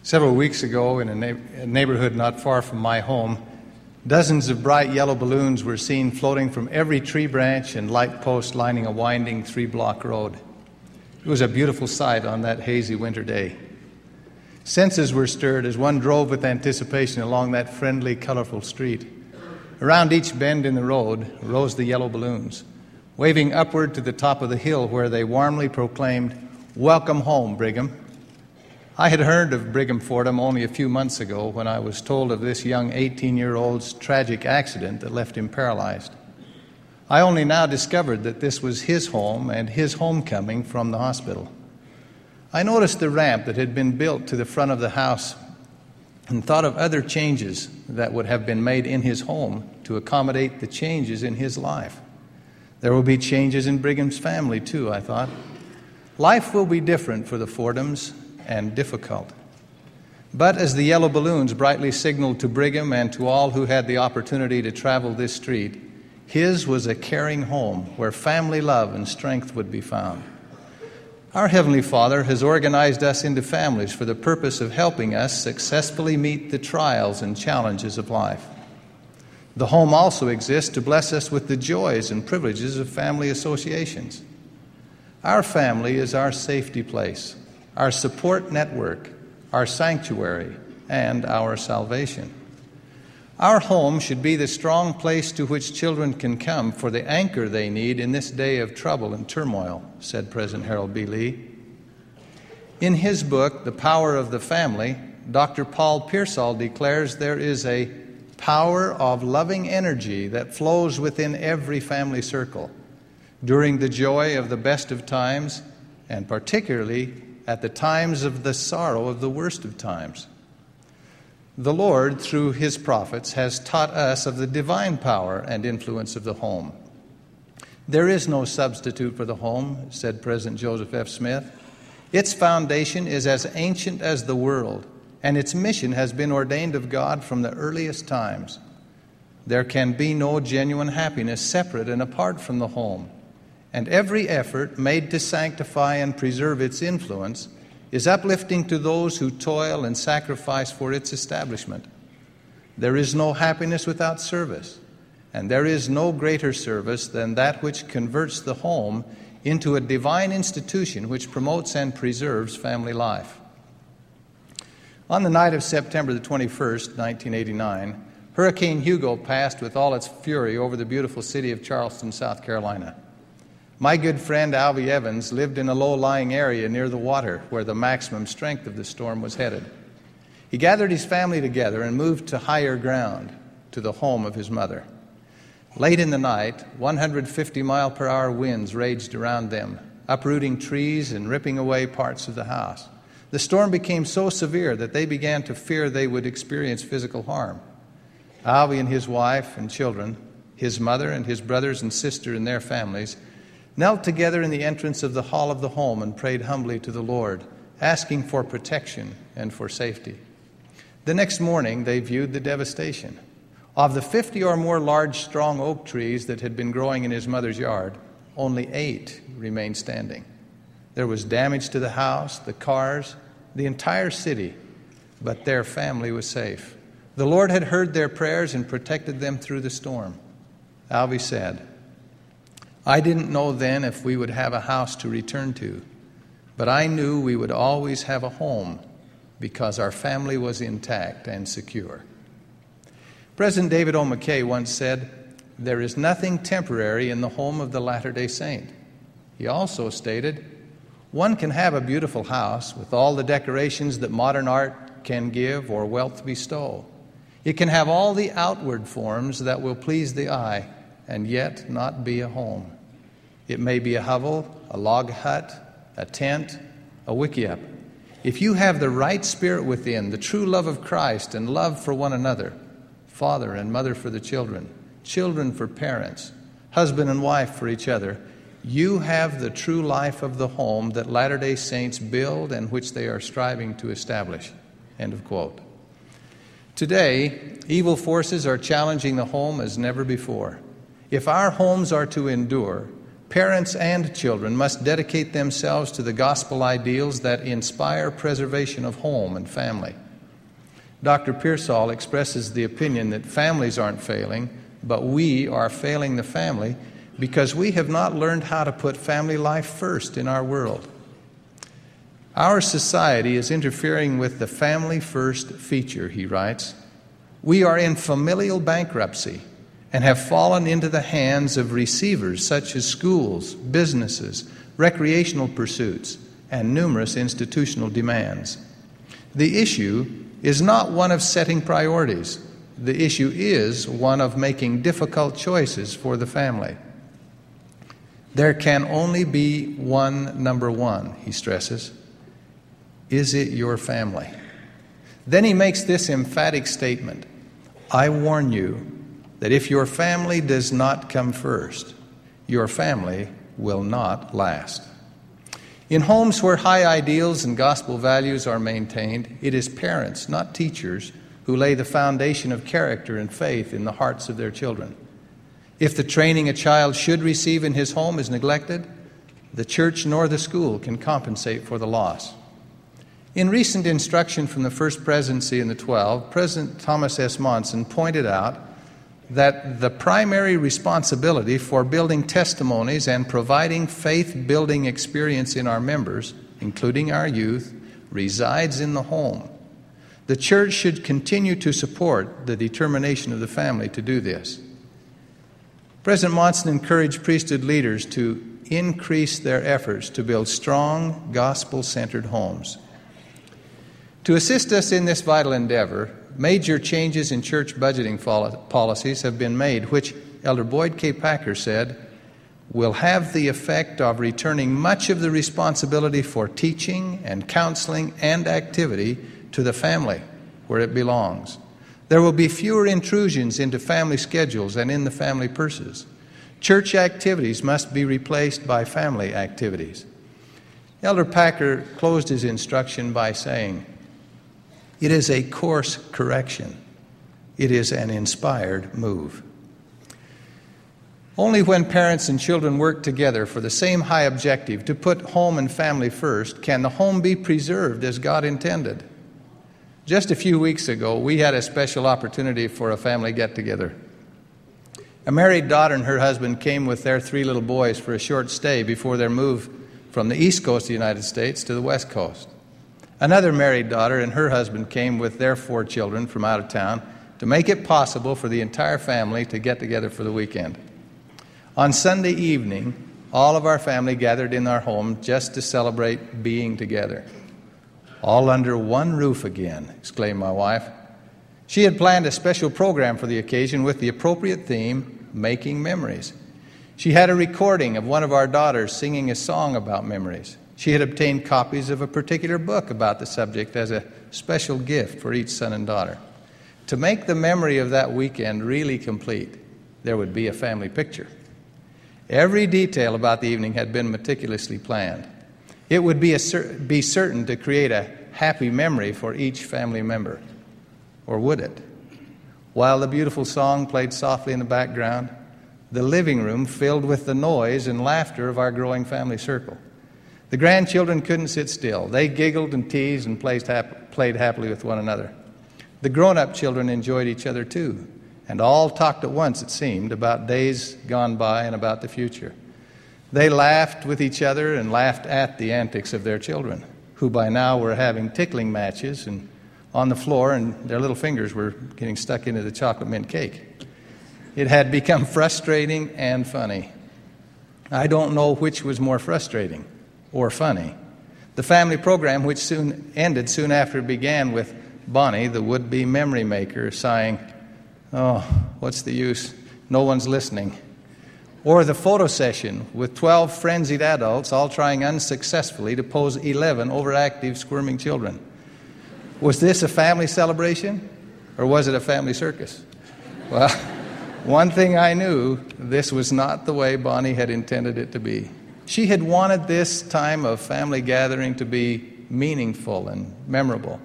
Several weeks ago, in a neighborhood not far from my home, dozens of bright yellow balloons were seen floating from every tree branch and light post lining a winding 3-block road. It was a beautiful sight on that hazy winter day. Senses were stirred as one drove with anticipation along that friendly, colorful street. Around each bend in the road rose the yellow balloons, waving upward to the top of the hill where they warmly proclaimed, "Welcome home, Brigham." I had heard of Brigham Fordham only a few months ago when I was told of this young 18-year-old's tragic accident that left him paralyzed. I only now discovered that this was his home and his homecoming from the hospital. I noticed the ramp that had been built to the front of the house and thought of other changes that would have been made in his home to accommodate the changes in his life. There will be changes in Brigham's family, too, I thought. Life will be different for the Fordhams and difficult. But as the yellow balloons brightly signaled to Brigham and to all who had the opportunity to travel this street, his was a caring home where family love and strength would be found. Our Heavenly Father has organized us into families for the purpose of helping us successfully meet the trials and challenges of life. The home also exists to bless us with the joys and privileges of family associations. Our family is our safety place, our support network, our sanctuary, and our salvation. Our home should be the strong place to which children can come for the anchor they need in this day of trouble and turmoil, said President Harold B. Lee. In his book, The Power of the Family, Dr. Paul Pearsall declares there is a power of loving energy that flows within every family circle during the joy of the best of times, and particularly at the times of the sorrow of the worst of times. The Lord, through His prophets, has taught us of the divine power and influence of the home. There is no substitute for the home, said President Joseph F. Smith. Its foundation is as ancient as the world, and its mission has been ordained of God from the earliest times. There can be no genuine happiness separate and apart from the home, and every effort made to sanctify and preserve its influence is uplifting to those who toil and sacrifice for its establishment. There is no happiness without service, and there is no greater service than that which converts the home into a divine institution which promotes and preserves family life. On the night of September the 21st, 1989, Hurricane Hugo passed with all its fury over the beautiful city of Charleston, South Carolina. My good friend Alvy Evans lived in a low-lying area near the water where the maximum strength of the storm was headed. He gathered his family together and moved to higher ground, to the home of his mother. Late in the night, 150-mile-per-hour winds raged around them, uprooting trees and ripping away parts of the house. The storm became so severe that they began to fear they would experience physical harm. Alvy and his wife and children, his mother and his brothers and sister and their families, knelt together in the entrance of the hall of the home and prayed humbly to the Lord, asking for protection and for safety. The next morning, they viewed the devastation. Of the 50 or more large, strong oak trees that had been growing in his mother's yard, only 8 remained standing. There was damage to the house, the cars, the entire city, but their family was safe. The Lord had heard their prayers and protected them through the storm. Alvy said, "I didn't know then if we would have a house to return to, but I knew we would always have a home because our family was intact and secure." President David O. McKay once said, "There is nothing temporary in the home of the Latter-day Saint." He also stated, "One can have a beautiful house with all the decorations that modern art can give or wealth bestow. It can have all the outward forms that will please the eye, and yet not be a home. It may be a hovel, a log hut, a tent, a wickiup. If you have the right spirit within, the true love of Christ and love for one another, father and mother for the children, children for parents, husband and wife for each other, you have the true life of the home that Latter-day Saints build and which they are striving to establish." End of quote. Today, evil forces are challenging the home as never before. If our homes are to endure, Parents and children must dedicate themselves to the gospel ideals that inspire preservation of home and family. Dr. Pearsall expresses the opinion that families aren't failing, but we are failing the family because we have not learned how to put family life first in our world. Our society is interfering with the family first feature, he writes. We are in familial bankruptcy and have fallen into the hands of receivers such as schools, businesses, recreational pursuits, and numerous institutional demands. The issue is not one of setting priorities. The issue is one of making difficult choices for the family. There can only be one number one, he stresses. Is it your family? Then he makes this emphatic statement: I warn you that if your family does not come first, your family will not last. In homes where high ideals and gospel values are maintained, it is parents, not teachers, who lay the foundation of character and faith in the hearts of their children. If the training a child should receive in his home is neglected, the church nor the school can compensate for the loss. In recent instruction from the First Presidency in the 12, President Thomas S. Monson pointed out that the primary responsibility for building testimonies and providing faith-building experience in our members, including our youth, resides in the home. The church should continue to support the determination of the family to do this. President Monson encouraged priesthood leaders to increase their efforts to build strong, gospel-centered homes. To assist us in this vital endeavor, major changes in church budgeting policies have been made, which Elder Boyd K. Packer said will have the effect of returning much of the responsibility for teaching and counseling and activity to the family, where it belongs. There will be fewer intrusions into family schedules and in the family purses. Church activities must be replaced by family activities. Elder Packer closed his instruction by saying, it is a course correction. It is an inspired move. Only when parents and children work together for the same high objective to put home and family first can the home be preserved as God intended. Just a few weeks ago, we had a special opportunity for a family get-together. A married daughter and her husband came with their 3 little boys for a short stay before their move from the East Coast of the United States to the West Coast. Another married daughter and her husband came with their 4 children from out of town to make it possible for the entire family to get together for the weekend. On Sunday evening, all of our family gathered in our home just to celebrate being together. All under one roof again, exclaimed my wife. She had planned a special program for the occasion with the appropriate theme, Making Memories. She had a recording of one of our daughters singing a song about memories. She had obtained copies of a particular book about the subject as a special gift for each son and daughter. To make the memory of that weekend really complete, there would be a family picture. Every detail about the evening had been meticulously planned. It would be certain to create a happy memory for each family member. Or would it? While the beautiful song played softly in the background, the living room filled with the noise and laughter of our growing family circle. The grandchildren couldn't sit still. They giggled and teased and played happily with one another. The grown-up children enjoyed each other too, and all talked at once, it seemed, about days gone by and about the future. They laughed with each other and laughed at the antics of their children, who by now were having tickling matches and on the floor, and their little fingers were getting stuck into the chocolate mint cake. It had become frustrating and funny. I don't know which was more frustrating or funny. The family program, which ended soon after it began, with Bonnie, the would-be memory maker, sighing, "Oh, what's the use? No one's listening." Or the photo session with 12 frenzied adults all trying unsuccessfully to pose 11 overactive, squirming children. Was this a family celebration, or was it a family circus? Well, one thing I knew, this was not the way Bonnie had intended it to be. She had wanted this time of family gathering to be meaningful and memorable.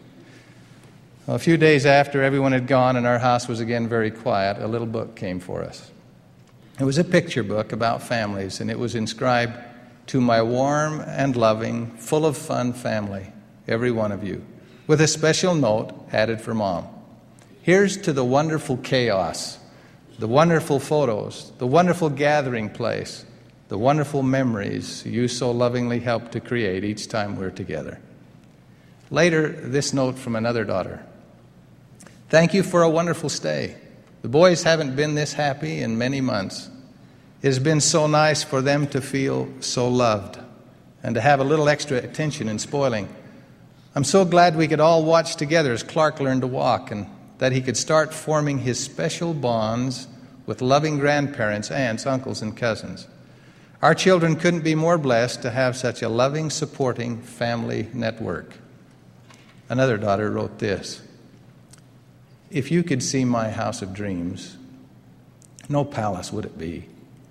A few days after everyone had gone and our house was again very quiet, a little book came for us. It was a picture book about families, and it was inscribed, "To my warm and loving, full of fun family, every one of you," with a special note added for Mom. Here's to the wonderful chaos, the wonderful photos, the wonderful gathering place, the wonderful memories you so lovingly help to create each time we're together. Later, this note from another daughter. "Thank you for a wonderful stay. The boys haven't been this happy in many months. It has been so nice for them to feel so loved and to have a little extra attention and spoiling. I'm so glad we could all watch together as Clark learned to walk and that he could start forming his special bonds with loving grandparents, aunts, uncles, and cousins. Our children couldn't be more blessed to have such a loving, supporting family network." Another daughter wrote this. "If you could see my house of dreams, no palace would it be,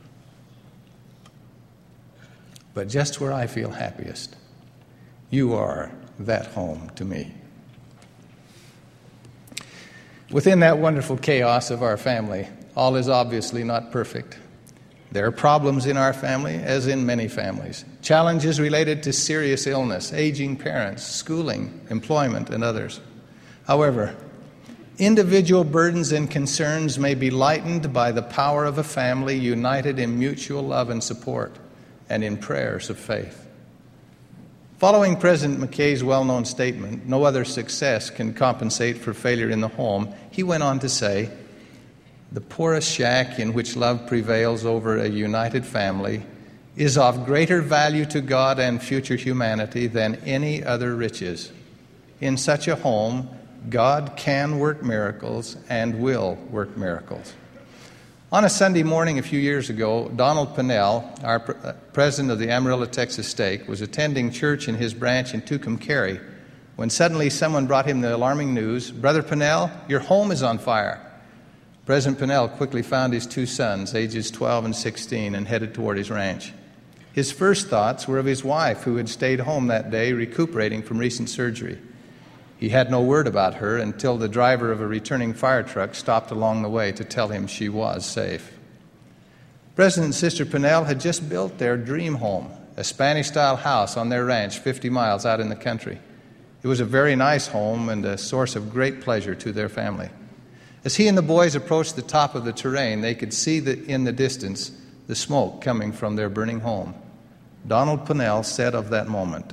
but just where I feel happiest. You are that home to me." Within that wonderful chaos of our family, all is obviously not perfect. There are problems in our family, as in many families. Challenges related to serious illness, aging parents, schooling, employment, and others. However, individual burdens and concerns may be lightened by the power of a family united in mutual love and support and in prayers of faith. Following President McKay's well-known statement, "No other success can compensate for failure in the home," he went on to say, "The poorest shack in which love prevails over a united family is of greater value to God and future humanity than any other riches. In such a home, God can work miracles and will work miracles." On a Sunday morning a few years ago, Donald Pinnell, our president of the Amarillo, Texas Stake, was attending church in his branch in Tucumcari when suddenly someone brought him the alarming news, "Brother Pinnell, your home is on fire." President Pinnell quickly found his two sons, ages 12 and 16, and headed toward his ranch. His first thoughts were of his wife, who had stayed home that day recuperating from recent surgery. He had no word about her until the driver of a returning fire truck stopped along the way to tell him she was safe. President and Sister Pinnell had just built their dream home, a Spanish-style house on their ranch 50 miles out in the country. It was a very nice home and a source of great pleasure to their family. As he and the boys approached the top of the terrain, they could see in the distance the smoke coming from their burning home. Donald Pinnell said of that moment,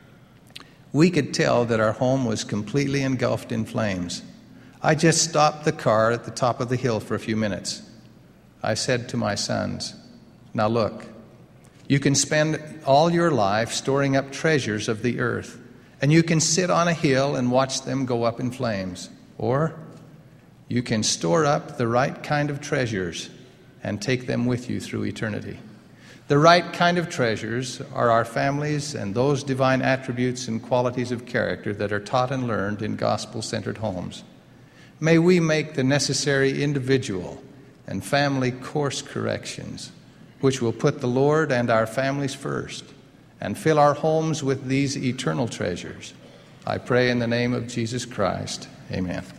"We could tell that our home was completely engulfed in flames. I just stopped the car at the top of the hill for a few minutes. I said to my sons, 'Now look, you can spend all your life storing up treasures of the earth, and you can sit on a hill and watch them go up in flames. Or you can store up the right kind of treasures and take them with you through eternity.' The right kind of treasures are our families and those divine attributes and qualities of character that are taught and learned in gospel-centered homes. May we make the necessary individual and family course corrections, which will put the Lord and our families first and fill our homes with these eternal treasures. I pray in the name of Jesus Christ. Amen."